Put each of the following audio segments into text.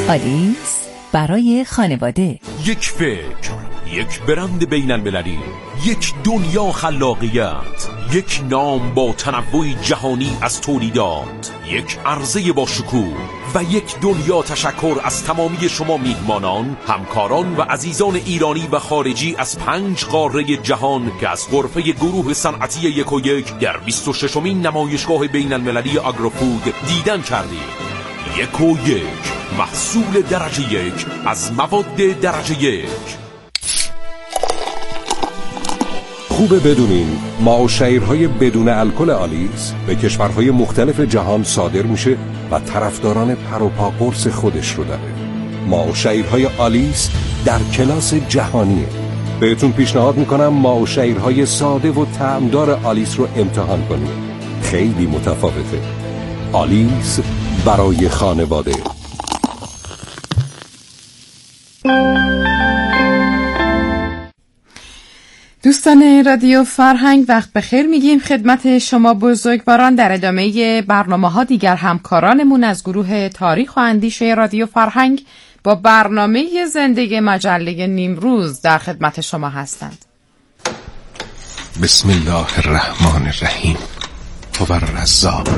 آلیس برای خانواده. یک فکر، یک برند بین المللی، یک دنیا خلاقیت، یک نام با تنوع جهانی از تولیدات، یک عرضه با شکوه و یک دنیا تشکر از تمامی شما میهمانان، همکاران و عزیزان ایرانی و خارجی از 5 قاره جهان که از غرفه گروه صنعتی 1&1 در 26مین نمایشگاه بین المللی آگروفود دیدن کردید. 1&1 محصول درجه 1 از مواد درجه 1. خوبه بدونین معاشیرهای بدون الکل آلیس به کشورهای مختلف جهان صادر میشه و طرفداران پر و پا قرص خودش رو داره. معاشیرهای آلیس در کلاس جهانیه. بهتون پیشنهاد میکنم معاشیرهای ساده و طعمدار آلیس رو امتحان کنید. خیلی متفاوته. آلیس برای خانواده. دوستان رادیو فرهنگ وقت بخیر میگیم خدمت شما بزرگواران. در ادامه برنامه‌ها دیگر همکارانمون از گروه تاریخ و اندیشه رادیو فرهنگ با برنامه زندگی مجله نیمروز در خدمت شما هستند. بسم الله الرحمن الرحیم. هو الرزاق.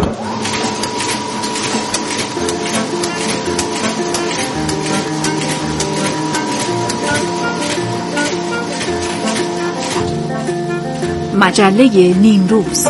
مجله نیمروز.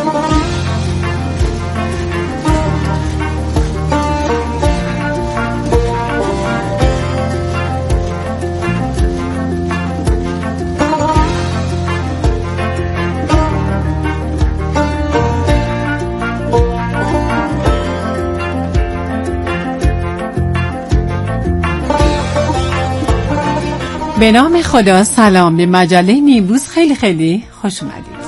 به نام خدا. سلام به مجله نیمروز. خیلی خیلی خوش اومدید.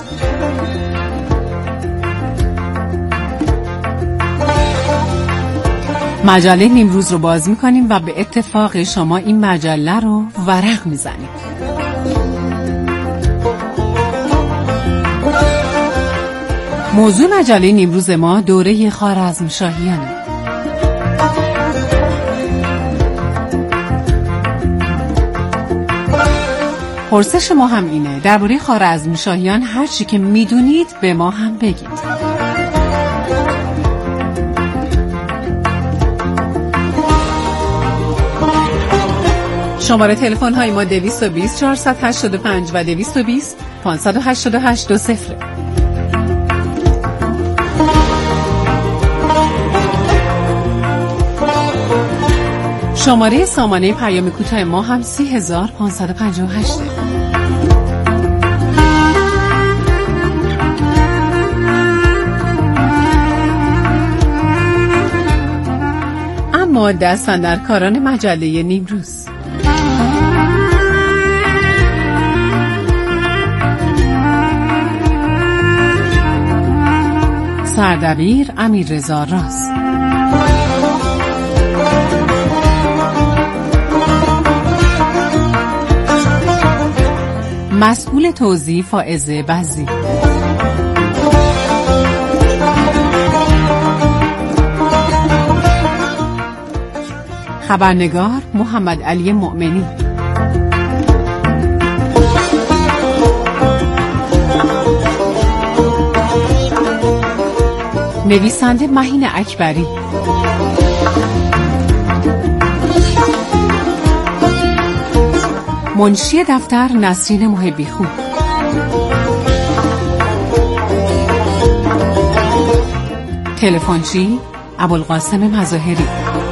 مجله نیمروز رو باز میکنیم و به اتفاق شما این مجله رو ورق میزنیم. موضوع مجله نیمروز ما دوره خوارزمشاهیانه. پرسش ما هم اینه درباره خوارزمشاهیان هر چی که میدونید به ما هم بگید. شماره تلفن های ما 220 485 و 220 588 20. شماره سامانه پیام کوتاه ما هم 30558. اما دست‌اندرکاران مجله نیمروز. سردبیر امیررضا راز، مسئول توزیع فائزه بزی، خبرنگار محمد علی مؤمنی، نویسنده مهین اکبری، منشی دفتر نسرین محبی خوب، تلفنچی ابوالقاسم مظاهری.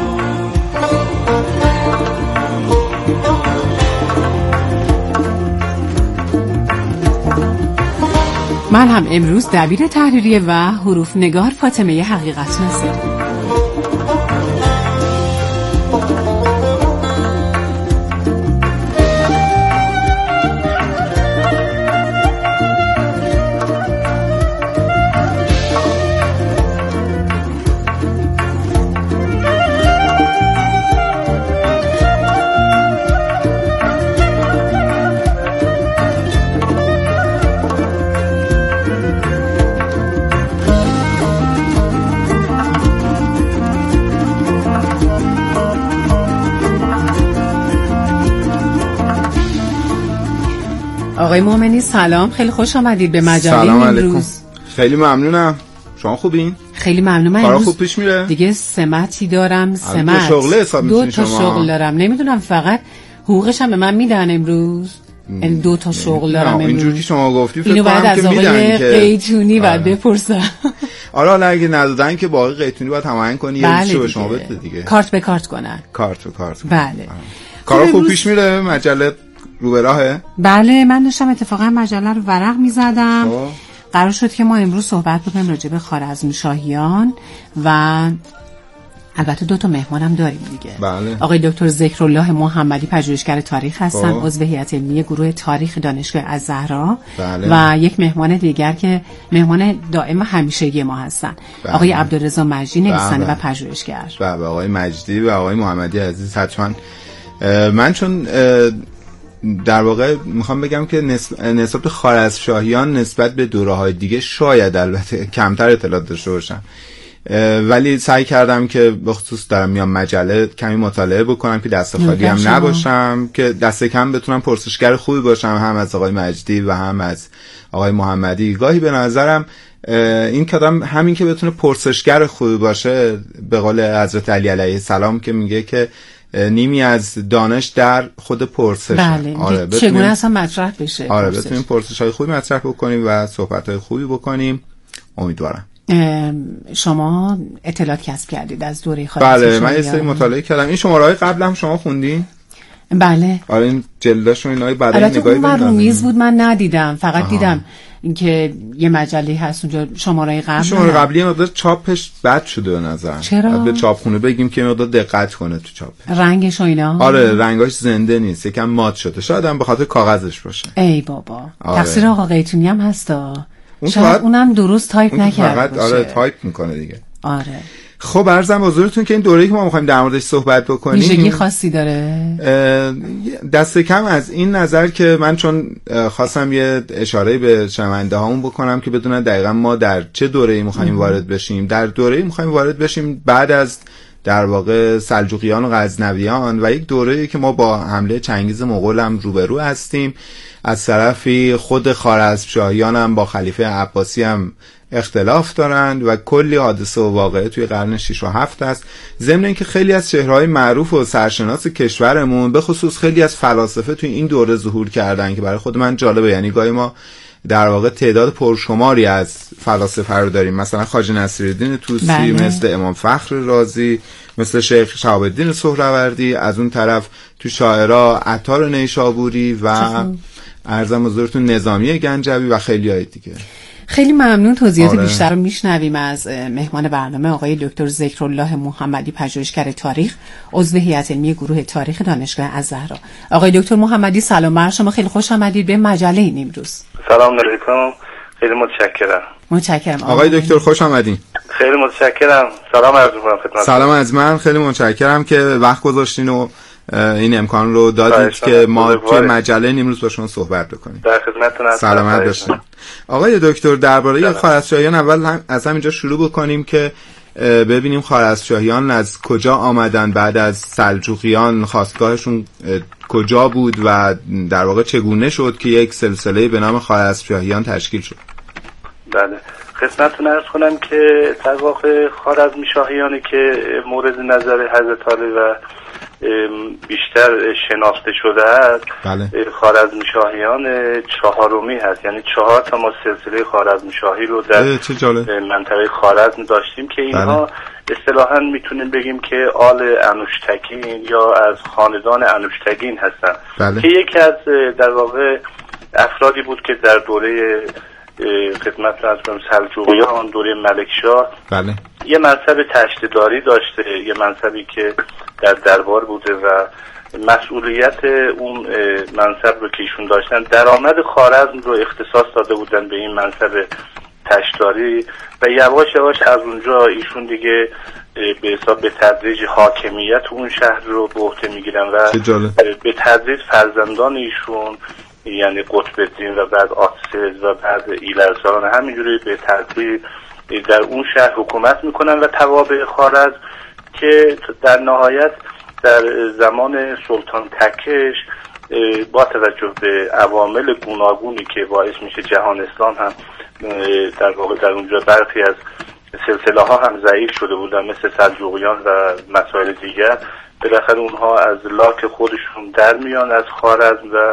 من هم امروز دبیر تحریریه و حروف نگار فاطمه حقیقت ناصر. آقای مومنی سلام، خیلی خوش آمدید به مجله امروز. خیلی ممنونم. شما خوبین؟ خیلی ممنونم. کارا خوب پیش میره؟ دیگه سمتی دارم، سمت. دو تا شغل دارم. نمیدونم فقط حقوقش هم به من میدن امروز. یعنی 2 تا شغل دارم امروز. اینجوری که شما گفتی فکر کنم که میدن. اینو بعد از آقای قیتونی بعد بپرسم. آره حالا اگه ندادن که با آقای قیتونی باید هماهنگ کنی یه چیزی به شما بده دیگه. کارت به کارت کنن. کارت به کارت. بله. کارا خوب پیش میره؟ مجله رو به راهه؟ بله، من داشتم اتفاقا مجله رو ورق می‌زدم. قرار شد که ما امروز صحبت بکنیم راجع به خوارزمشاهیان و البته 2 تا مهمانم داریم دیگه. بله. آقای دکتر ذکرالله محمدی پژوهشگر تاریخ هستن، عضو هیئت علمی گروه تاریخ دانشگاه الزهرا. بله. و یک مهمان دیگر که مهمان دائم و همیشگی ما هستن. بله. آقای عبدالرضا مجدی، نویسنده و پژوهشگر. بله، آقای مجدی و آقای محمدی عزیز. حتما من چون در واقع میخوام بگم که نسبت به خوارزمشاهیان نسبت به دوره‌های دیگه شاید البته کمتر اطلاعات داشته باشم، ولی سعی کردم که به خصوص دارم میام مجله کمی مطالعه بکنم که دست خالی هم نباشم، که دست کم بتونم پرسشگر خوبی باشم، هم از آقای مجدی و هم از آقای محمدی. گاهی به نظرم این کدام همین که بتونه پرسشگر خوبی باشه، به قول حضرت علی علیه السلام که میگه که نیمی از دانش در خود پرسش. بله. آره چگونه اصلا مطرح بشه. آره بتونیم پرسش‌های خوبی مطرح بکنیم و صحبت‌های خوبی بکنیم. امیدوارم. شما اطلاعات کسب کردید از دوره خوارزمشاهیان؟ بله، من یه سری مطالعه کردم. این شماره‌های قبل هم شما خوندین؟ بله. آره این جلداشون اینای بعدا نگاهی بدید. البته اون میز بود، من ندیدم، فقط دیدم اینکه یه مجله هست اونجا شماره قبل. شماره قبلی مقدار چاپش بد شده به نظر. چرا؟ به چاپخونه بگیم که مقدار دقت کنه تو چاپش. رنگش و اینا. آره رنگاش زنده نیست، یکم مات شده. شاید هم به خاطر کاغذش باشه. ای بابا. آره. تقصیر آقا قیتونی هم هستا. شاید اونم درست تایپ نکرده باشه. آره تایپ میکنه دیگه. آره. خب عرضم حضورتون که این دوره‌ای که ما می‌خوایم در موردش صحبت بکنیم ویژگی خاصی داره. دست کم از این نظر که من چون خواستم یه اشاره به شنونده هامون بکنم که بدونن دقیقاً ما در چه دوره‌ای می‌خوایم وارد بشیم. در دوره‌ای می‌خوایم وارد بشیم بعد از در واقع سلجوقیان و غزنویان و یک دوره‌ای که ما با حمله چنگیز مغول هم روبرو هستیم. از طرفی خود خوارزمشاهیان هم با خلیفه عباسی هم اختلاف دارند و کلی حادثه و واقعه توی قرن 6 و 7 است. ضمن اینکه خیلی از چهره‌های معروف و سرشناس کشورمون به خصوص خیلی از فلاسفه توی این دوره ظهور کردن که برای خود من جالبه. یعنی گاهی ما در واقع تعداد پرشماری از فلاسفه رو داریم، مثلا خواجه نصیرالدین طوسی، بله. مثل امام فخر رازی، مثل شیخ شهاب الدین سهروردی، از اون طرف تو شاعرها عطار نیشابوری و عرضم حضورتون نظامی گنجوی و خیلی های دیگه. خیلی ممنون. توضیحات بیشتر رو میشنویم از مهمان برنامه آقای دکتر ذکرالله محمدی، پژوهشگر تاریخ، عضو هیئت علمی گروه تاریخ دانشگاه الزهرا. آقای دکتر محمدی سلام بر شما، خیلی خوش آمدید به مجله این امروز. سلام علیکم، خیلی متشکرم. آقای دکتر خوش آمدید. خیلی متشکرم. سلام عرض می‌کنم خدمت. سلام از من، خیلی متشکرم که وقت گذاشتین و این امکان رو دادید که ما توی مجله امروز با شما صحبت بکنیم. در خدمتتون هستم. سلامت باشید. آقای دکتر درباره خوارزمشاهیان اول از همینجا شروع بکنیم که ببینیم خوارزمشاهیان از کجا آمدن، بعد از سلجوقیان خاستگاهشون کجا بود و در واقع چگونه شد که یک سلسله به نام خوارزمشاهیان تشکیل شد. بله، خدمتتون عرض کنم که در واقع خوارزمشاهیانی که مورد نظر حضرت علی و بیشتر شناخته شده است، بله. خوارزمشاهیان چهارمی هست. یعنی 4 تا ما سلسله خوارزمشاهی رو در منطقه خوارزم داشتیم که اینها اصطلاحاً میتونیم بگیم که آل انوشتگین یا از خاندان انوشتگین هستن. بله. که یکی از در واقع افرادی بود که در دوره خدمت سلجوقیان، دوره ملکشاه، بله. یه منصب تشتیداری داشته، یه منصبی که در دربار بوده و مسئولیت اون منصب رو که ایشون داشتن، درآمد خوارزم رو اختصاص داده بودن به این منصب تشتیداری و یواش یواش از اونجا ایشون دیگه به حساب به تدریج حاکمیت اون شهر رو به عهده میگیرن و به تدریج فرزندان ایشون یعنی قطب‌الدین و بعد آتسز و بعد ایلرزان همینجوری به تدریج در اون شهر حکومت میکنن و توابع خوارزم که در نهایت در زمان سلطان تکش با توجه به عوامل گوناگونی که باعث میشه جهان اسلام هم در واقع در اونجا برخی از سلسله ها هم ضعیف شده بودن مثل سلجوقیان و مسائل دیگر، بالاخره اونها از لاک خودشون در میان از خوارزم و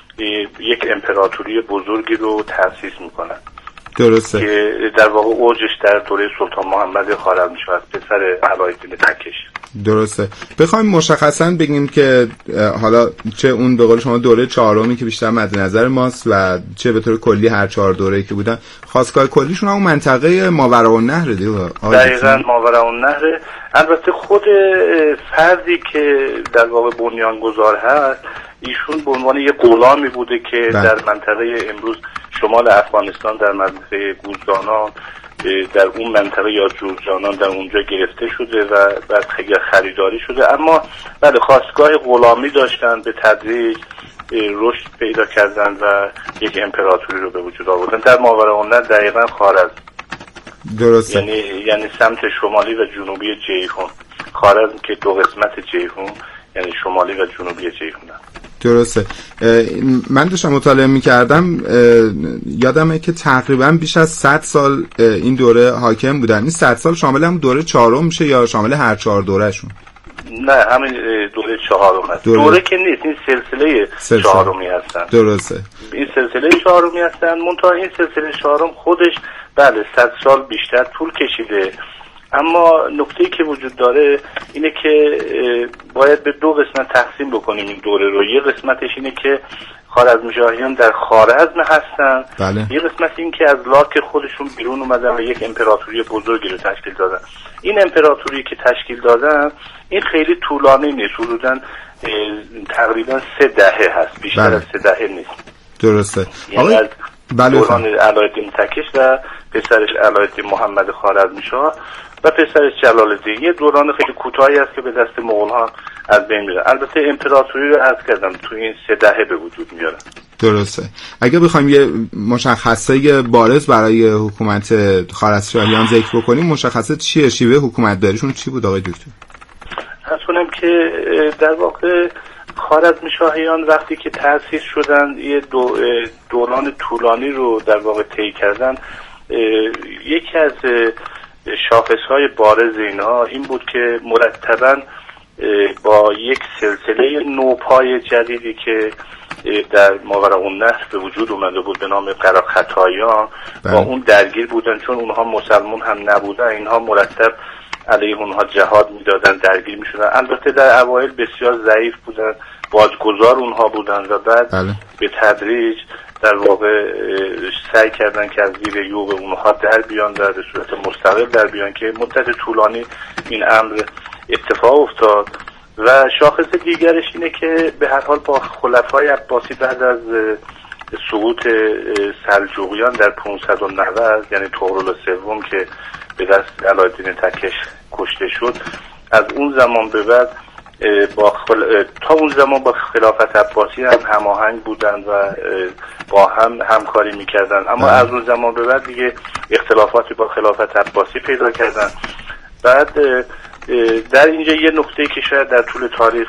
یک امپراتوری بزرگی رو تأسیس میکنن. درسته. که در واقع اوجش در دوره سلطان محمد خوارزمشاه پسر علایالدین تکش. درسته. بخوایم مشخصا بگیم که حالا چه اون به قول شما دوره چهارمی که بیشتر مد نظر ماست و چه به طور کلی هر 4 دوره‌ای که بودن، خاصگاه کلیشون همون منطقه ماوراءالنهر دیگه. دقیقاً ماوراءالنهر. البته خود فردی که در واقع بنیانگذار هست ایشون به عنوان یک غلامی بوده که در منطقه امروز شمال افغانستان در منطقه گوزدانان در اون منطقه یا جوزجانان در اونجا گرفته شده و بعد خریداری شده، اما بله خواستگاه غلامی داشتن، به تدریج رشد پیدا کردن و یک امپراتوری رو به وجود آوردن در ماوراءالنهر، دقیقاً خوارزم. درسته. یعنی سمت شمالی و جنوبی جیحون. خوارزم که 2 قسمت جیحون یعنی شمالی و جنوبی جیحون. درسته. من داشتم مطالعه می‌کردم، یادمه که تقریبا بیش از 100 سال این دوره حاکم بودن. این 100 سال شامل هم دوره 4 میشه یا شامل هر 4 دورهشون؟ نه، همین دوره 4 هست. دوره که نیست، این سلسله 4 هستن. درسته. این سلسله 4 هستن، منتها این سلسله 4 خودش بله 100 سال بیشتر طول کشیده. اما نکته‌ای که وجود داره اینه که باید به 2 قسمت تقسیم بکنیم این دوره رو. یه قسمتش اینه که خوارزمشاهیان در خوارزم هستن. بله. یه قسمت این که از لاک خودشون بیرون اومدن و یک امپراتوری بزرگی رو تشکیل دادن. این امپراتوری که تشکیل دادن این خیلی طولانی نیست، حدوداً تقریبا 3 دهه هست، بیشتر از 3 دهه نیست. درسته. یعنی از دوران علایالدین تکش و پسرش علایالدین محمد خوارزمشاه و پسرش جلال‌الدین، یه دوران خیلی کوتاهی است که به دست مغول‌ها از بین میره. البته امپراتوری رو عرض کردم تو این 3 دهه به وجود میارن. درسته. اگه بخوایم یه مشخصه بارز برای حکومت خوارزمشاهیان ذکر بکنیم، مشخصه چیه؟ شیوه حکومت داریشون چی بود آقای دکتر؟ عرض کنم که در واقع خوارزمشاهیان وقتی که تأسیس شدن یه دوران طولانی رو در واقع طی کردن. یکی از شاخصهای بارز اینها این بود که مرتباً با یک سلسله نوپای جدیدی که در ماوراءالنهر به وجود اومده بود به نام قراختاییان با اون درگیر بودن، چون اونها مسلمان هم نبودن. اینها مرتب علیه اونها جهاد میدادن، درگیر میشدن. البته در اوایل بسیار ضعیف بودن، باجگذار اونها بودن و بعد به تدریج در واقع سعی کردن که از زیر یوغ اونها در بیان، در صورت مستقل در بیان، که مدت طولانی این امر اتفاق افتاد. و شاخص دیگرش اینه که به هر حال با خلفای عباسی بعد از سقوط سلجوقیان در 590 یعنی طغرل سوم که به دست علایالدین تکش کشته شد، از اون زمان به بعد تا اون زمان با خلافت عباسی هم هماهنگ بودن و با هم همکاری میکردن، اما از اون زمان به بعد دیگه اختلافاتی با خلافت عباسی پیدا کردن. بعد در اینجا یه نکته که شاید در طول تاریخ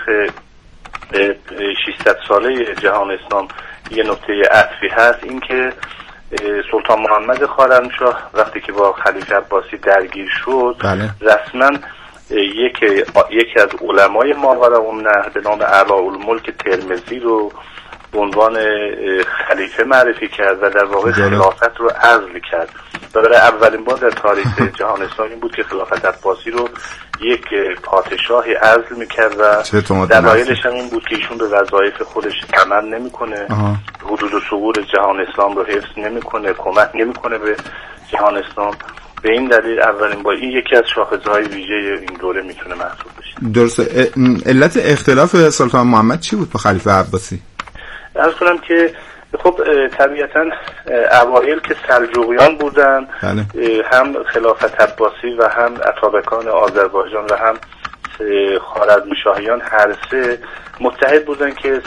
600 ساله جهان اسلام یه نکته عطفی هست، این که سلطان محمد خوارزمشاه وقتی که با خلیفه عباسی درگیر شد رسما یکی از علمای ماوراءالنهر به نام علاءالملک ترمذی رو به عنوان خلیفه معرفی کرد و در واقع خلافت رو عزل کرد. برای اولین بار در تاریخ جهان اسلامی بود که خلافت عباسی رو یک پادشاهی عزل میکرد و دلایلش هم این بود که ایشون به وظایف خودش عمل نمیکنه، حدود و ثغور جهان اسلام رو حفظ نمیکنه، کمک نمیکنه به جهان اسلام. به این دلیل اولین بار این یکی از شاخصهای ویژه این دوره میتونه محسوب بشه. درسته. علت اختلاف سلطان محمد چی بود با خلیفه عباسی؟ عرض کنم که خب طبیعتا اوایل که سلجوقیان بودن هم خلافت عباسی و هم اتابکان آذربایجان و هم خوارزمشاهیان هر سه متحد بودن که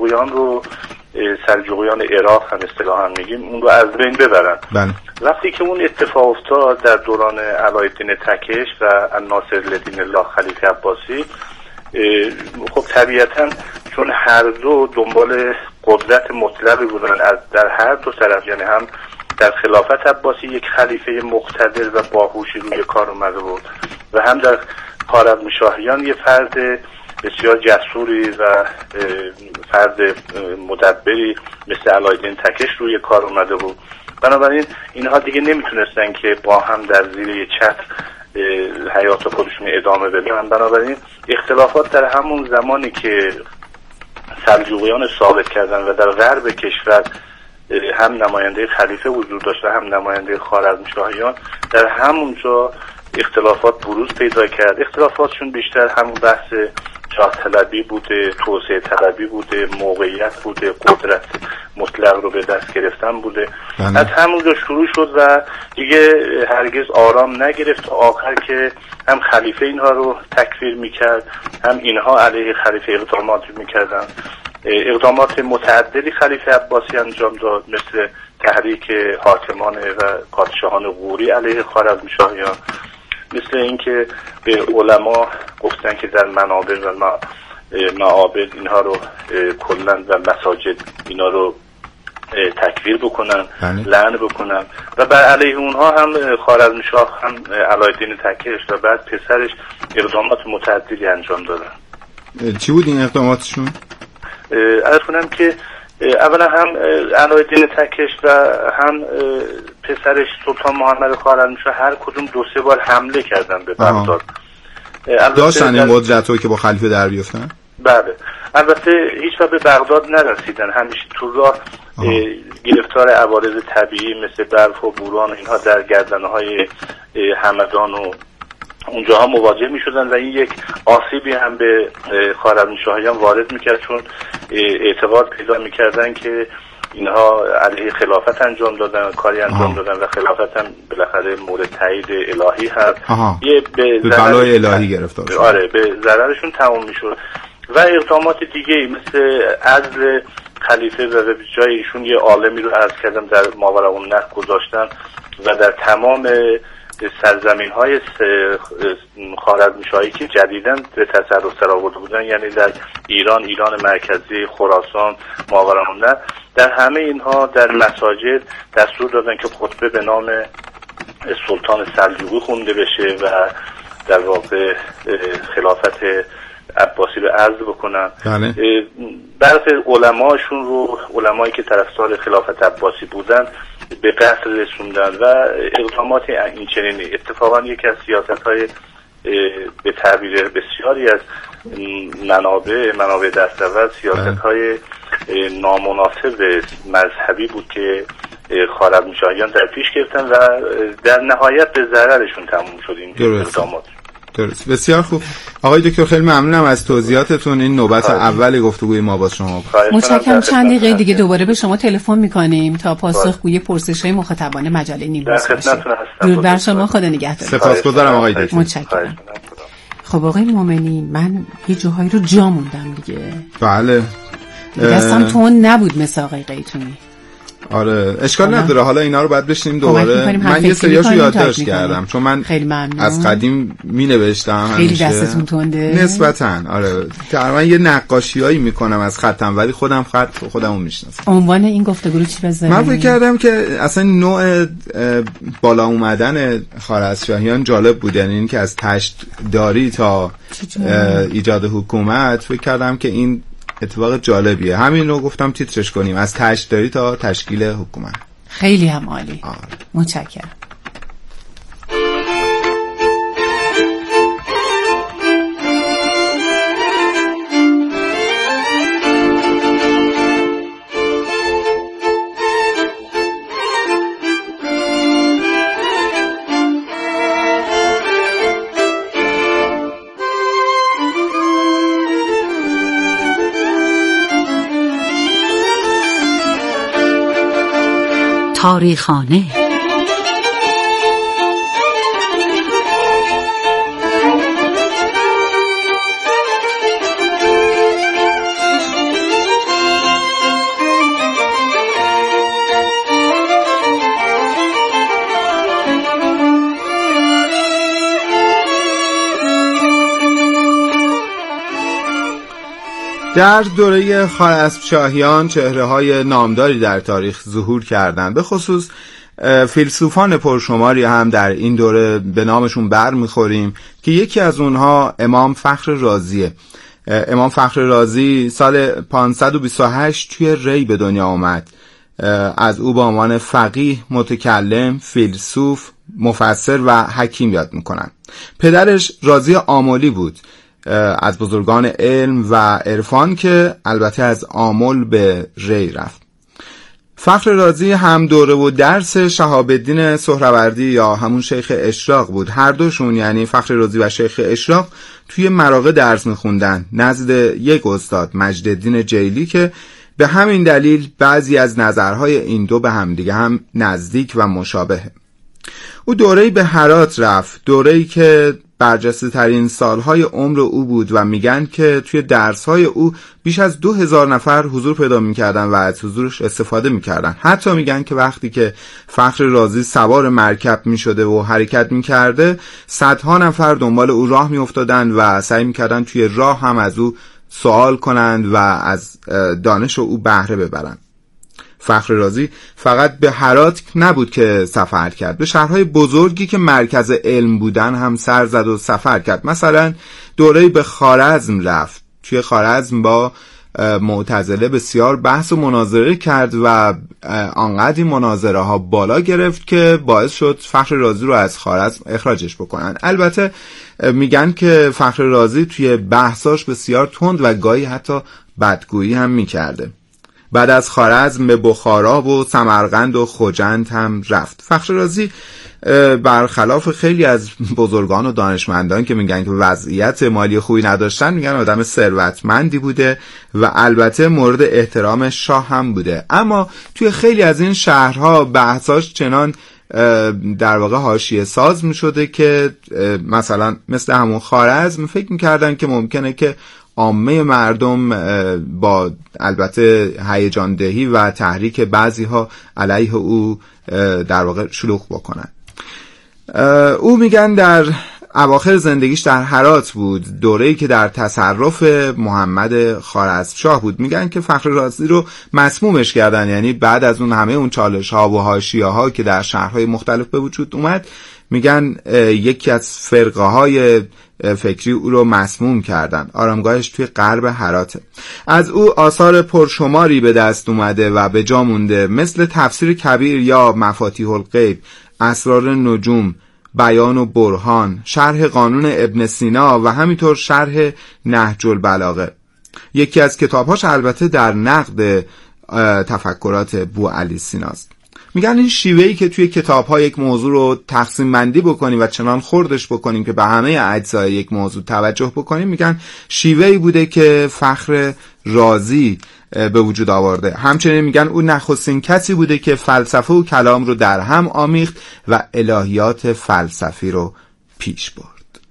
سلجوقیان عراق هم اصطلاحاً میگیم اون رو از بین ببرن. وقتی که اون اتفاق افتاد در دوران علایالدین تکش و ناصرالدین الله خلیفه عباسی، خب طبیعتاً چون هر دو دنبال قدرت مطلقی بودن در هر دو طرف، یعنی هم در خلافت عباسی یک خلیفه مقتدر و باهوشی روی کار اومده بود و هم در خوارزمشاهیان یه فرد بسیار جسوری و فرد مدبری مثل علایالدین تکش روی کار اومده بود. بنابراین اینها دیگه نمیتونستن که با هم در زیر یه چتر حیات خودشون ادامه بدن. بنابراین اختلافات در همون زمانی که سلجوقیان ثابت کردن و در غرب کشور هم نماینده خلیفه وجود داشت و هم نماینده خوارزمشاهیان، در همونجا اختلافات بروز پیدا کرد. اختلافاتشون بیشتر همون بحث جاه طلبی بوده، توسعه طلبی بوده، موقعیت بوده، قدرت مطلق رو به دست گرفتن بوده. از همونجا شروع شد و دیگه هرگز آرام نگرفت تا آخر که هم خلیفه اینها رو تکفیر میکرد، هم اینها علیه خلیفه اقدامات میکردن. اقدامات متعددی خلیفه عباسی انجام داد، مثل تحریک حاکمان و پادشاهان غوری علیه خوارزمشاهیان، مثل اینکه به علما گفتن که در منابر و معابد اینها رو کلن و مساجد اینا رو تکفیر بکنن، لعن بکنن و بر علیه اونها هم خوارزمشاه هم علایالدین تکش و بعد پسرش اقدامات متعددی انجام دادن. چی بود این اقداماتشون؟ عرض کنم که اولا هم علایالدین تکش و هم پسرش سلطان محمد خوارزمشاه هر کدوم 2-3 بار حمله کردن به بغداد. داشتن این قدرت رو که با خلیفه در بیفتن؟ بله، البته هیچ وقت به بغداد نرسیدن، همیشه تو راه گرفتار عوارض طبیعی مثل برف و بوران اینها در گردنه‌های همدان و اونجاها مواجه می شدن و این یک آسیبی هم به خوارزمشاهیان وارد میکرد، چون اعتقاد پیدا میکردن که اینها علیه خلافت انجام دادن، کاری انجام دادن و خلافت هم بالاخره مورد تایید الهی هست. یه به بلای الهی گرفتار شد. آره، به ضررشون تمام میشد. و اقدامات دیگه مثل عزل خلیفه و به جای ایشون یه عالمی رو عرض کردم در ماوراءالنهر گذاشتن و در تمام سرزمین های خوارزمشاهی که جدیداً به تصرف درآورده بودن، یعنی در ایران مرکزی، خراسان، ماوراءالنهر، در همه اینها در مساجد دستور دادن که خطبه به نام سلطان سلجوقی خونده بشه و در واقع خلافت عباسی رو عرض بکنن. بعضی علماشون رو، علمایی که طرفدار خلافت عباسی بودن، به قتل رسوندن و اقدامات این چنینی. اتفاقا یکی از سیاست‌های به تعبیر بسیاری از منابع دستاورد سیاست‌های نامناسب مذهبی بود که خوارزمشاهیان در پیش گرفتن و در نهایت به ضررشون تموم شد این اقدامات. درست. بسیار خوب آقای دکتر، خیلی ممنونم از توضیحاتتون. این نوبت اول گفتگوی ما با شما. متشکرم. چند دقیقه دیگه دوباره به شما تلفن می‌کنیم تا پاسخگوی پرسش‌های مخاطبان مجله نیمروز باشیم. درود بر شما، خدا نگهدار. سپاسگزارم آقای دکتر. متشکرم. خب آقای مومنی، من یه جاهایی رو جا موندم دیگه. بله. دستم تون نبود مثل آقای قیتونی. آره اشکال نداره، حالا اینا رو بعد بشینیم دوباره. من یه سریاشو یادداشت کردم چون من از قدیم می‌نوشتم. خیلی دستتون تنده نسبتاً. آره تقریبا یه نقاشیایی میکنم از خطم، ولی خودمو میشناسم. عنوان این گفتگو رو چی بذاریم؟ من فکر کردم که اصلا نوع بالا اومدن خوارزمشاهیان جالب بود، یعنی این که از تشت داری تا ایجاد حکومت، فکر کردم که این اتفاق جالبیه. همین رو گفتم تیترش کنیم، از تشتداری تا تشکیل حکومت. خیلی هم عالی. متشکرم. تاریخانه. در دوره خوارزمشاهیان چهره‌های نامداری در تاریخ ظهور کردند. به خصوص فیلسوفان پرشماری هم در این دوره به نامشون بر میخوریم که یکی از اونها امام فخر رازیه. امام فخر رازی سال 528 توی ری به دنیا آمد. از او با عنوان فقیه، متکلم، فیلسوف، مفسر و حکیم یاد میکنن. پدرش رازی آملی بود، از بزرگان علم و عرفان که البته از آمل به ری رفت. فخر رازی هم دوره و درس شهاب الدین سهروردی یا همون شیخ اشراق بود. هر دوشون یعنی فخر رازی و شیخ اشراق توی مراغه درس میخوندن نزد یک استاد مجدالدین جیلی که به همین دلیل بعضی از نظرهای این دو به هم دیگه هم نزدیک و مشابهه. او دوره‌ای به هرات رفت، دوره‌ای که برجسته ترین سالهای عمر او بود و میگن که توی درسهای او بیش از 2000 نفر حضور پیدا میکردن و از حضورش استفاده میکردن. حتی میگن که وقتی که فخر رازی سوار مرکب میشده و حرکت میکرده صدها نفر دنبال او راه میافتادن و سعی میکردن توی راه هم از او سوال کنند و از دانش او بهره ببرند. فخر رازی فقط به هرات نبود که سفر کرد، به شهرهای بزرگی که مرکز علم بودن هم سر زد و سفر کرد. مثلا دوره‌ای به خوارزم رفت. توی خوارزم با معتزله بسیار بحث و مناظره کرد و آنقدر این مناظره ها بالا گرفت که باعث شد فخر رازی رو از خوارزم اخراجش بکنن. البته میگن که فخر رازی توی بحثاش بسیار تند و گاهی حتی بدگویی هم میکرده. بعد از خوارزم به بخارا و سمرقند و خوجند هم رفت. فخر رازی برخلاف خیلی از بزرگان و دانشمندان که میگن که وضعیت مالی خوبی نداشتن، میگن آدم ثروتمندی بوده و البته مورد احترام شاه هم بوده. اما توی خیلی از این شهرها بحثاش چنان در واقع حاشیه ساز میشده که مثلا مثل همون خوارزم فکر میکردن که ممکنه که عامه مردم با البته هیجان دهی و تحریک بعضی ها علیه او در واقع شلوغ بکنن. او میگن در اواخر زندگیش در هرات بود، دوره‌ای که در تصرف محمد خوارزمشاه بود. میگن که فخر رازی رو مسمومش کردن، یعنی بعد از اون همه اون چالش ها و حاشیه ها که در شهرهای مختلف به وجود اومد، میگن یکی از فرقه های فکری او رو مسموم کردن. آرامگاهش توی غرب هراته. از او آثار پرشماری به دست اومده و به جا مونده، مثل تفسیر کبیر یا مفاتیح الغیب، اسرار نجوم، بیان و برهان، شرح قانون ابن سینا و همینطور شرح نهج البلاغه. یکی از کتابهاش البته در نقد تفکرات بوعلی سیناست. میگن این شیوهی که توی کتاب‌ها یک موضوع رو تقسیم بندی بکنیم و چنان خردش بکنیم که به همه اجزای یک موضوع توجه بکنیم، میگن شیوهی بوده که فخر رازی به وجود آورده. همچنین میگن او نخستین کسی بوده که فلسفه و کلام رو در هم آمیخت و الهیات فلسفی رو پیش برد.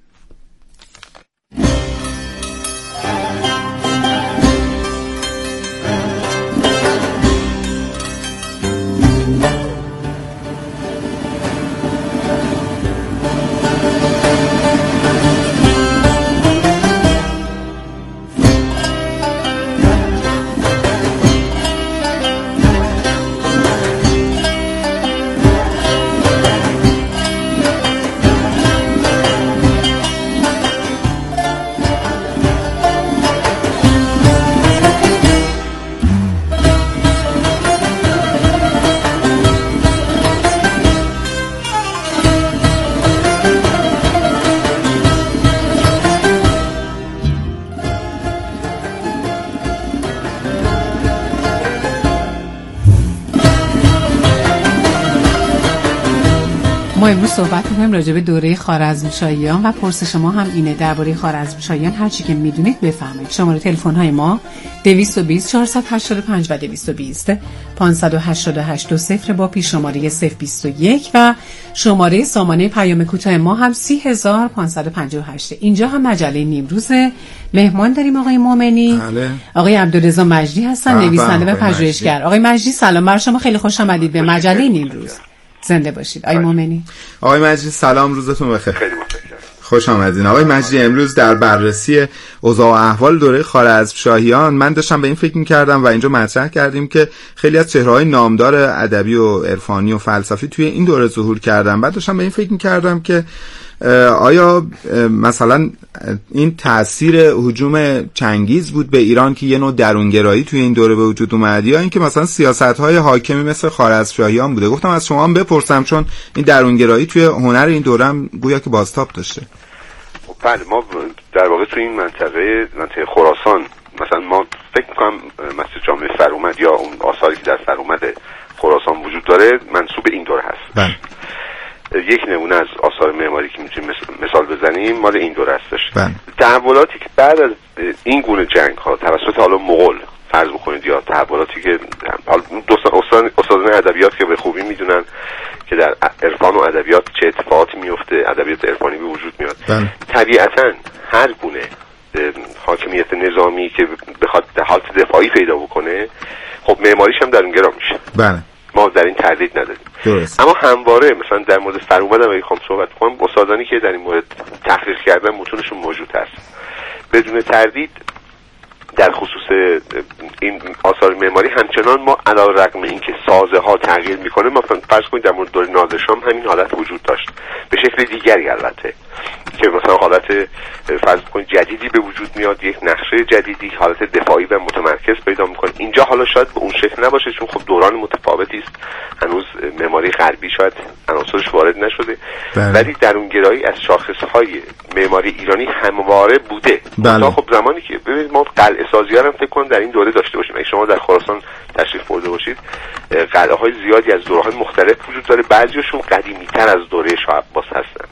ما امروز صحبت می‌کنیم راجع به دوره خوارزمشاهیان و پرسش ما هم اینه درباره خوارزمشاهیان هر چی که میدونید بفرمایید. شماره تلفن های ما 220 485 و 220 588 با پیش شماره 021 و شماره سامانه پیام کوتاه ما هم 30558. اینجا هم مجله نیمروز. مهمان داریم آقای مومنی. بله. آقای عبدالرضا مجدی هستن، نویسنده و پژوهشگر. آقای مجدی سلام بر شما، خیلی خوش آمدید به مجله نیمروز. زنده باشید. آقای مومنی. آقای مجدی سلام، روزتون بخیر. خیلی متشکرم. خوش آمدین آقای مجدی. امروز در بررسی اوضاع و احوال دوره خوارزمشاهیان من داشتم به این فکر می‌کردم و اینجا مطرح کردیم که خیلی از چهره‌های نامدار ادبی و عرفانی و فلسفی توی این دوره ظهور کردن. بعد داشتم به این فکر می‌کردم که آیا مثلا این تأثیر هجوم چنگیز بود به ایران که یه نوع درونگرایی توی این دوره به وجود اومد، یا اینکه مثلا سیاست‌های حاکمی مثل خوارزمشاهیان بوده؟ گفتم از شما هم بپرسم، چون این درونگرایی توی هنر این دوره هم گویا که بازتاب داشته. بله، ما در واقع توی این منطقه خراسان مثلا ما فکر می‌کنم مسجد جامع فرومد یا اون آثاری که در فرومد خراسان وجود داره منسوب این دوره هست. بله. یک نمونه از آثار معماری که میتونیم مثال بزنیم مال این دوره هستش. بله. تحولاتی که بعد از این گونه جنگ ها توسط حالا مغول فرض بکنید یا تحولاتی که استادان ادبیات که به خوبی میدونن که در عرفان و ادبیات چه اتفاقاتی میفته، ادبیات عرفانی به وجود میاد. بله. طبیعتاً هر گونه حاکمیت نظامی که بخواد حالت دفاعی پیدا بکنه خب معماریش هم درونگرا میشه. بله. ما در این تردید نداریم. درست. اما همواره مثلا در مورد فرومد هم میخوام صحبت کنم، استادانی که در این مورد تحقیق کردن متونشون موجود هست. بدون تردید در خصوص این آثار معماری همچنان ما علیرغم اینکه سازه ها تغییر میکنه، ما فرض کنید در مورد دوره نادرشاه همین حالت وجود داشت، به شکل دیگری البته، که مثلا حالت فرض کنید جدیدی به وجود میاد، یک نقشه جدیدی، حالت دفاعی و متمرکز پیدا میکنه. اینجا حالا شاید به اون شکل نباشه چون خب دوران متفاوتی است، هنوز معماری غربی شاید عناصرش وارد نشده. بله. ولی درونگرایی از شاخصهای معماری ایرانی همواره بوده. بله. خب زمانی که ببینید ما قلعه سازی هم فکر کنم در این دوره داشته باشیم. اگه شما در خراسان تشریف برده باشید، قلعه های زیادی از دوره‌های مختلف وجود داره. بعضیشون قدیمی‌تر از دوره شاه عباس هستن.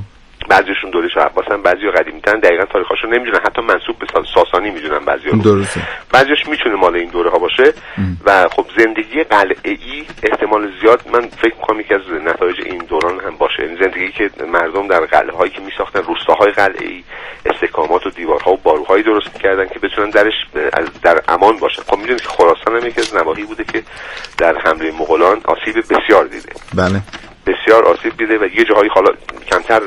بعضیشون دوره شاه عباس هستن، بعضیا قدیمی‌ترن، دقیقاً تاریخاشو نمیدونن، حتی منسوب به ساسانی میدونن بعضیا. درسته. بعضیش میتونه مال این دوره ها باشه. و خب زندگی قلعه‌ای احتمال زیاد من فکر می‌کنم یکی از نتایج این دوران هم باشه. این زندگی که مردم در قلعه‌هایی که میساختن، روستاهای قلعه‌ای، استحکامات و دیوارها و باروهایی درست می‌کردن که بتونن درش در امان باشن. خب میدونید که خراسان هم یکی از نواحی بوده که در حمله مغولان آسیب بسیار دیده. بله. بسیار آسیب دیده و یه جاهایی حالا کمتر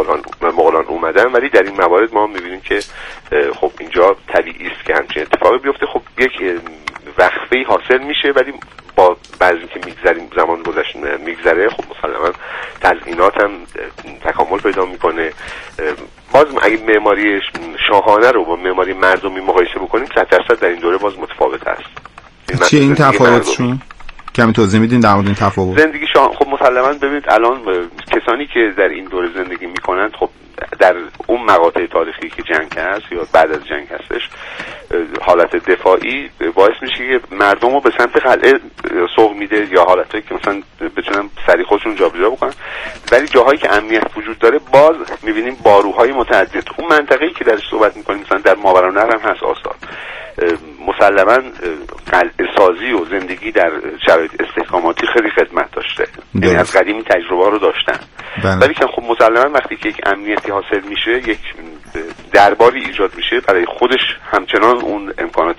مغولان اومدن، ولی در این موارد ما می‌بینیم که خب اینجا طبیعی است که همچین اتفاقی بیفته. خب یک وقفه‌ای حاصل میشه، ولی با بعضی که زمان گذشت میگذره خب مسلماً تزیینات هم تکامل پیدا میکنه. باز اگه معماری شاهانه رو با معماری مردمی مقایسه بکنیم 100% در این دوره باز متفاوت است. چی این تفاوتشون؟ کمی توضیح میدین در مورد این تفاوت؟ زندگی خب مسلماً ببینید الان کسانی که در این دوره زندگی میکنند خب در اون مقاطع تاریخی که جنگ هست یا بعد از جنگ هستش، حالت دفاعی باعث میشه که مردم رو به سمت قلعه سوق میده یا حالتایی که مثلا بتونن سری خودشون جابجا بکنن. ولی جاهایی که امنیت وجود داره باز میبینیم باروهای متعدد. اون منطقه‌ای که درش صحبت میکنیم مثلا در ماوراءالنهر هم هست آثار. مسلماً قلعه سازی و زندگی در شرایط استحکاماتی خیلی خدمت داشته، یعنی از قدیمی تجربه رو داشتن. ولی که خب مسلماً وقتی که یک امنیتی حاصل میشه، یک درباری ایجاد میشه، برای خودش همچنان اون امکانات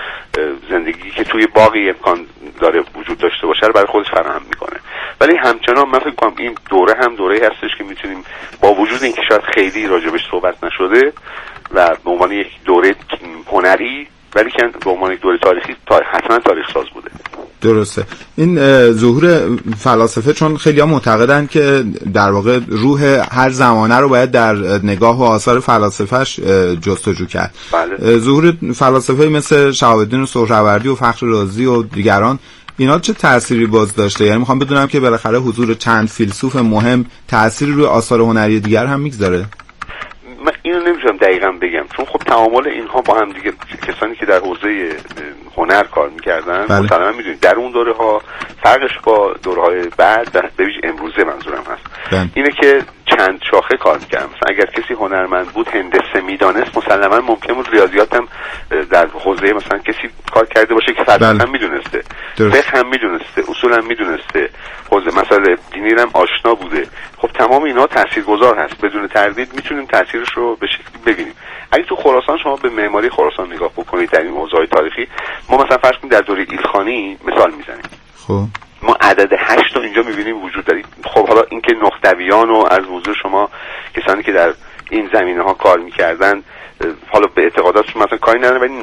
زندگی که توی باقی امکان داره وجود داشته باشه رو برای خودش فراهم میکنه. ولی همچنان من فکر کنم این دوره هم دوره هستش که میتونیم با وجود اینکه شاید خیلی راجبش صحبت نشده و به عنوان یک دوره هنری، ولی که به عنوان یک دوره تاریخی حتما تاریخ ساز بوده. درسته. این ظهور فلاسفه، چون خیلی ها معتقدن که در واقع روح هر زمانه رو باید در نگاه و آثار فلاسفهش جستجو کرد. بله. ظهور فلاسفه مثل شهاب الدین سهروردی و فخر رازی و دیگران، اینا چه تأثیری باز داشته؟ یعنی میخوام بدونم که بالاخره حضور چند فیلسوف مهم تأثیری روی آثار هنری دیگر هم میگذاره. من اینو نمیتونم دقیقاً بگم، چون خب تعامل اینها با هم دیگه، کسانی که در حوزه هنر کار میکردن مثلا میدونید در اون دوره ها فرقش با دوره های بعد به ویژه امروزه منظورم هست اینه که چند شاخه کار میکردن. مثلا اگر کسی هنرمند بود، هندسه میدانست، مسلما ممکن بود ریاضیات هم در حوزه مثلا کسی کار کرده باشه که فلسفه هم میدونسته، فقه هم میدونسته، اصول هم میدونسته، حوزه مسائل دینی هم آشنا بوده. خب تمام اینا تاثیرگذار هست، بدون تردید میتونیم تاثیرش رو به شکلی ببینیم. اگه تو خراسان شما به معماری خراسان نگاه بکنید در این حوزه‌های تاریخی، ما مثلا فرض کنید در دوره ایلخانی مثال میزنیم، خب ما عدد 8 رو اینجا میبینیم وجود داره. خب حالا اینکه نخدویان و از حضور شما کسانی که در این زمینه ها کار میکردن، حالا به اعتقاداتشون مثلا کاری ندارن، ولی